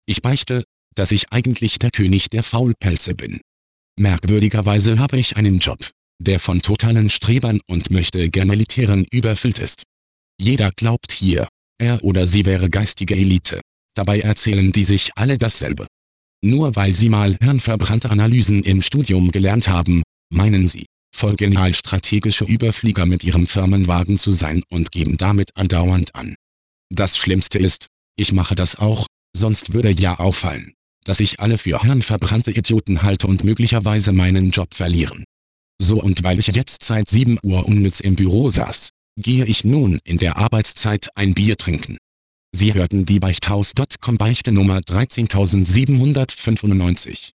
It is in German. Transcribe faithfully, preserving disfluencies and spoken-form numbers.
Ich beichte, dass ich eigentlich der König der Faulpelze bin. Merkwürdigerweise habe ich einen Job, der von totalen Strebern und Möchtegern-Elitären überfüllt ist. Jeder glaubt hier, er oder sie wäre geistige Elite. Dabei erzählen die sich alle dasselbe. Nur weil sie mal hirnverbrannte Analysen im Studium gelernt haben, meinen sie, voll genial strategische Überflieger mit ihrem Firmenwagen zu sein und geben damit andauernd an. Das Schlimmste ist, ich mache das auch, sonst würde ja auffallen, dass ich alle für hirnverbrannte Idioten halte und möglicherweise meinen Job verlieren. So, und weil ich jetzt seit sieben Uhr unnütz im Büro saß, gehe ich nun in der Arbeitszeit ein Bier trinken. Sie hörten die Beichthaus Punkt com Beichte Nummer dreizehntausendsiebenhundertfünfundneunzig.